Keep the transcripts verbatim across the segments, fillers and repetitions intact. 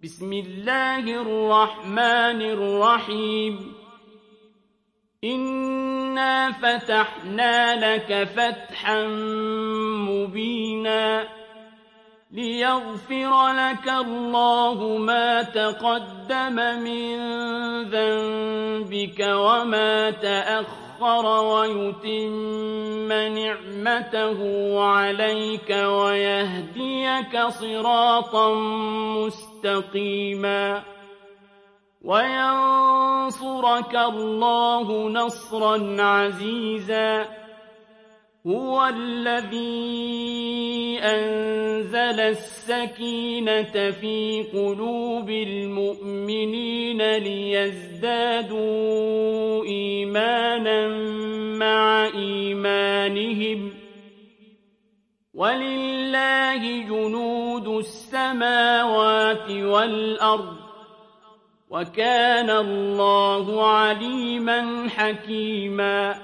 بسم الله الرحمن الرحيم إنا فتحنا لك فتحا مبينا ليغفر لك الله ما تقدم من ذنبك وما تأخر ويتم نعمته عليك ويهديك صراطا مستقيما وينصرك الله نصرا عزيزا هو الذي أنزل السكينة في قلوب المؤمنين ليزدادوا إيمانا مع إيمانهم ولله جنود السماوات والأرض وكان الله عليما حكيما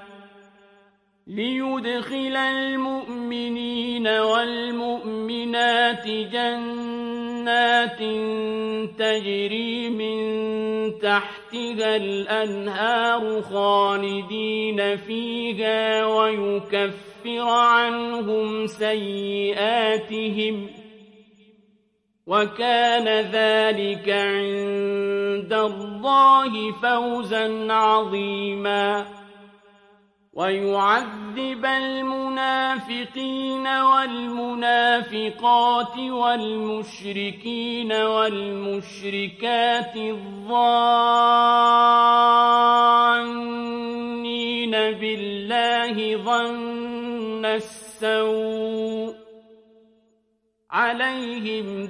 ليدخل المؤمنين والمؤمنات جنات تجري من تحتها الأنهار خالدين فيها ويكفر عنهم سيئاتهم وكان ذلك عند الله فوزا عظيما ويعذب المنافقين والمنافقات والمشركين والمشركات الظانين بالله ظن السوء عليهم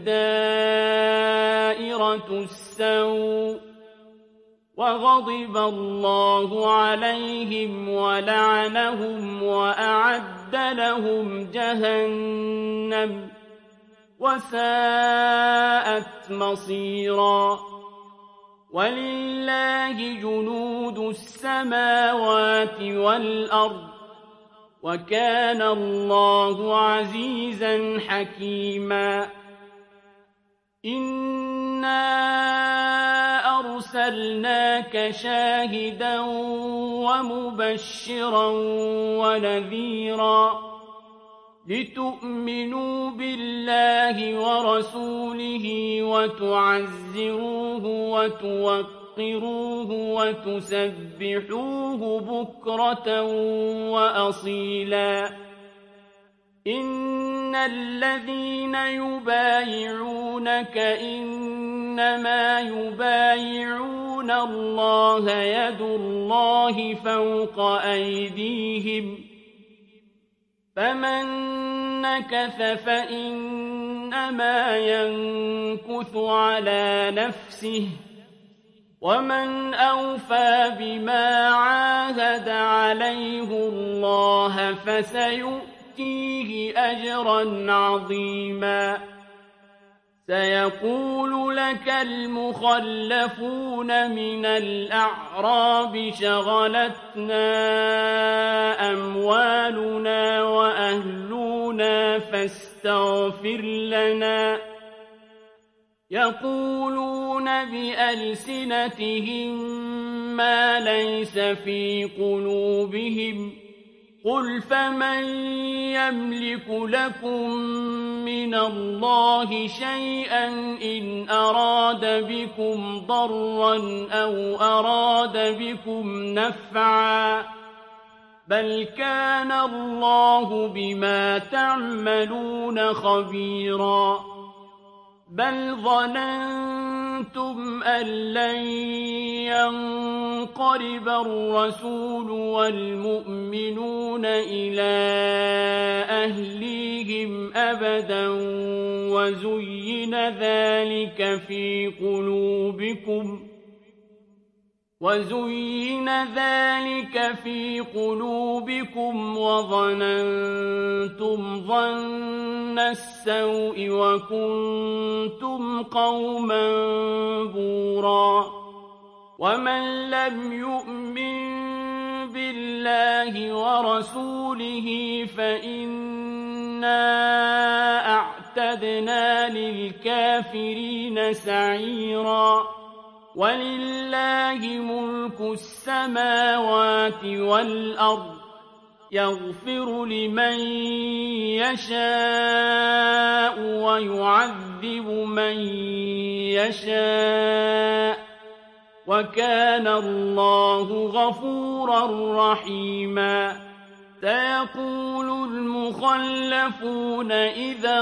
دائرة السوء وغضب الله عليهم ولعنهم وأعد لهم جهنم وساءت مصيرا ولله جنود السماوات والأرض وكان الله عزيزا حكيما إنا أرسلناك شاهدا ومبشرا ونذيرا لتؤمنوا بالله ورسوله وتعزروه وتوقروه وتسبحوه بكرة وأصيلا إن الذين يبايعونك إنما يبايعون الله يد الله فوق أيديهم فمن نكث فإنما ينكث على نفسه ومن أوفى بما عاهد عليه الله فسيؤتيه فيه أجرا عظيما سيقول لك المخلفون من الأعراب شغلتنا أموالنا وأهلنا فاستغفر لنا يقولون بألسنتهم ما ليس في قلوبهم قل فمن يملك لكم من الله شيئا إن أراد بكم ضرا أو أراد بكم نفعا بل كان الله بما تعملون خبيرا بل ظننتم أن لن ينقلب الرسول والمؤمنون إلى أهليهم أبدا وزين ذلك في قلوبكم وزين ذلك في قلوبكم وظننتم ظن السوء وكنتم قوما بورا ومن لم يؤمن بالله ورسوله فإنا أعتقد وأعتدنا للكافرين سعيرا ولله ملك السماوات والأرض يغفر لمن يشاء ويعذب من يشاء وكان الله غفورا رحيما سيقول المخلفون إذا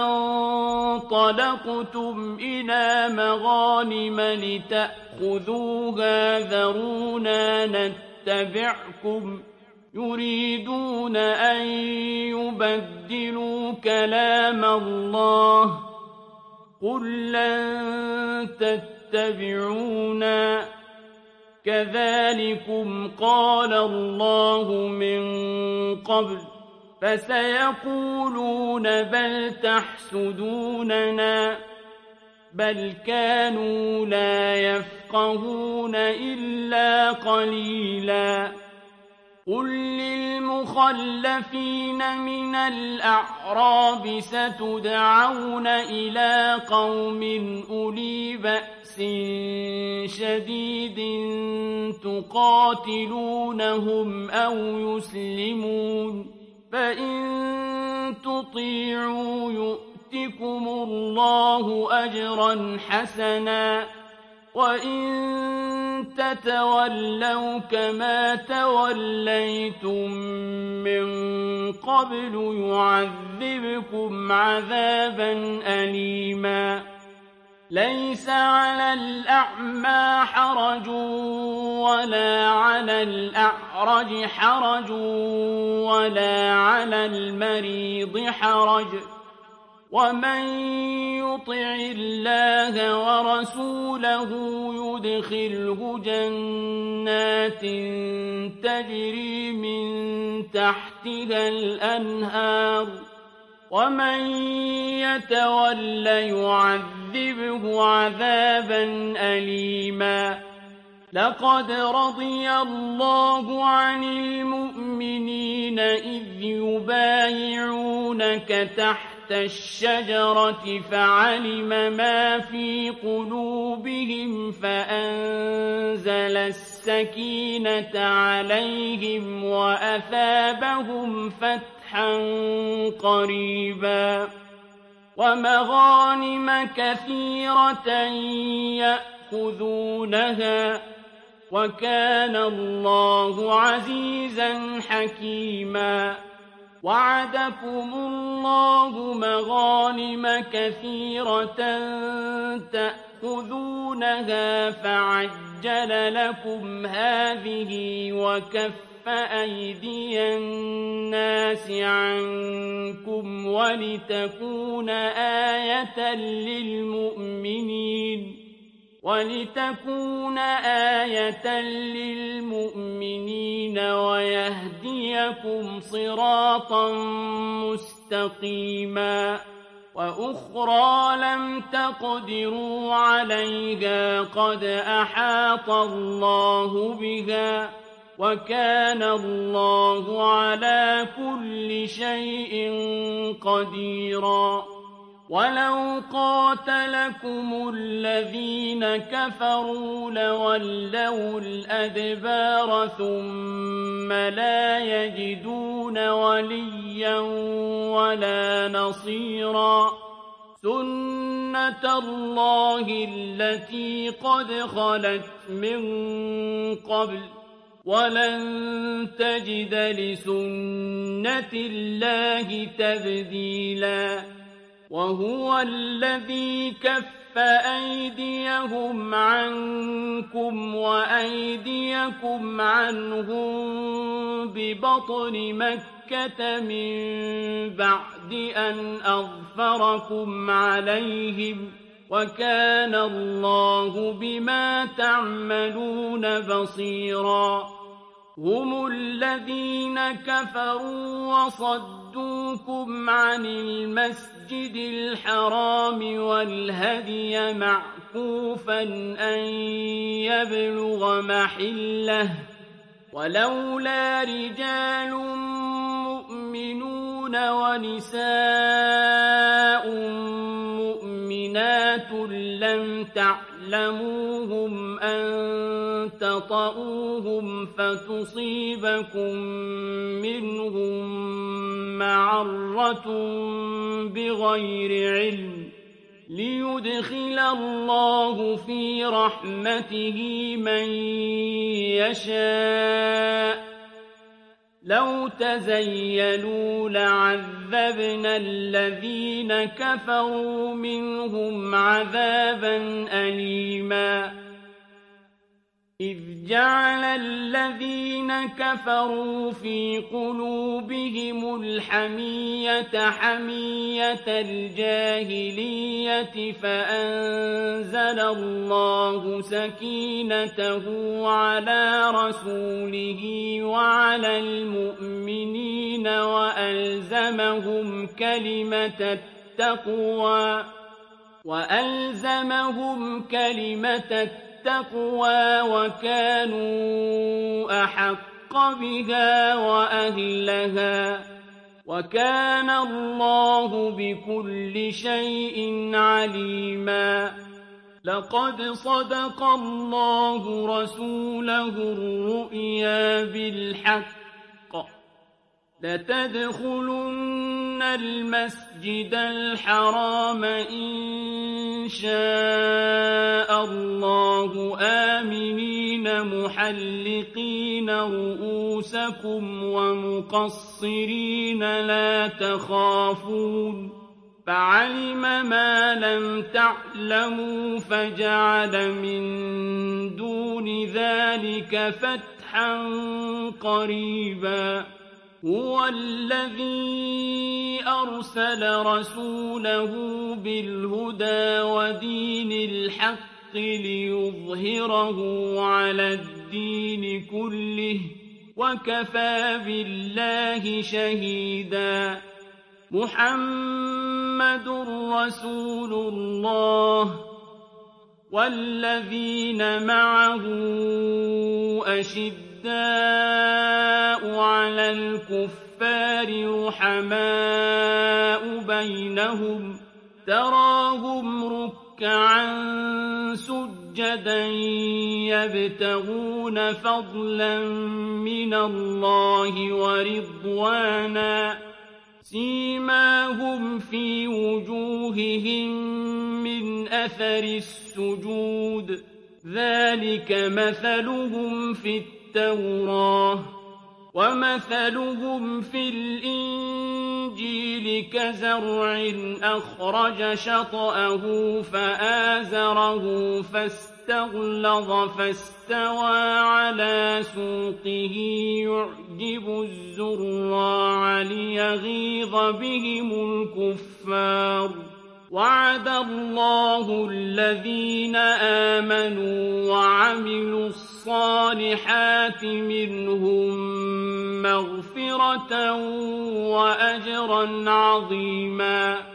انطلقتم إلى مغانم لتأخذوها ذرونا نتبعكم يريدون أن يبدلوا كلام الله قل لن تتبعونا كذلكم قال الله من قبل فسيقولون بل تحسدوننا بل كانوا لا يفقهون إلا قليلا قل للمخلفين من الأعراب ستدعون إلى قوم أولي بأس شديد تقاتلونهم أو يسلمون فإن تطيعوا يؤتكم الله أجرا حسنا وإن تتولوا كما توليتم من قبل يعذبكم عذابا أليما ليس على الأعمى حرج ولا على الأعرج حرج ولا على المريض حرج ومن يطع الله ورسوله يدخله جنات تجري من تحتها الأنهار ومن يتول يعذبه عذابا أليما لقد رضي الله عن المؤمنين إذ يبايعونك تحت الشجرة فعلم ما في قلوبهم فأنزل السكينة عليهم وأثابهم فتحا قريبا ومغانم كثيرة يأخذونها وكان الله عزيزا حكيما وعدكم الله مغانم كثيرة تأخذونها فعجل لكم هذه وكف أيدي الناس عنكم ولتكون آية للمؤمنين ولتكون آية للمؤمنين ويهديكم صراطا مستقيما وأخرى لم تقدروا عليها قد أحاط الله بها وكان الله على كل شيء قديرا ولو قاتلكم الذين كفروا لولوا الأدبار ثم لا يجدون وليا ولا نصيرا سنة الله التي قد خلت من قبل ولن تجد لسنة الله تبديلا وهو الذي كف أيديهم عنكم وأيديكم عنهم ببطن مكة من بعد أن أظفركم عليهم وكان الله بما تعملون بصيرا هم الذين كفروا وصدوكم عن المسجد الحرام والهدي معكوفا أن يبلغ محله ولولا رجال مؤمنون مؤمنون ونساء مؤمنات لم تعلموهم أن تطؤوهم فتصيبكم منهم معرة بغير علم ليدخل الله في رحمته من يشاء لو تزيلوا لعذبنا الذين كفروا منهم عذابا أليما إذ جعل الذين كفروا في قلوبهم الحمية حمية الجاهلية فأنزل الله سكينته على رسوله وعلى المؤمنين وألزمهم كلمة التقوى وألزمهم كلمة التقوى التقوى وكانوا أحق بها وأهلها وكان الله بكل شيء عليما لقد صدق الله رسوله الرؤيا بالحق لتدخلن المسجد الحرام إن شاء الله آمنين محلقين رؤوسكم ومقصرين لا تخافون فعلم ما لم تعلموا فجعل من دون ذلك فتحا قريبا هو الذي أرسل رسوله بالهدى ودين الحق ليظهره على الدين كله وكفى بالله شهيدا محمد رسول الله والذين معه أشداء على الكفار رحماء بينهم تراهم ركعا سجدا يبتغون فضلا من الله ورضوانا سيماهم في وجوههم من أثر السجود ذلك مثلهم في التوراة ومثلهم في الإنجيل كزرع أخرج شطأه فآزره فاستغلظ فاستوى على سوقه يعجب الزراع ليغيظ بهم الكفار وعد الله الذين آمنوا وعملوا الصالحات منهم مغفرة وأجرا عظيما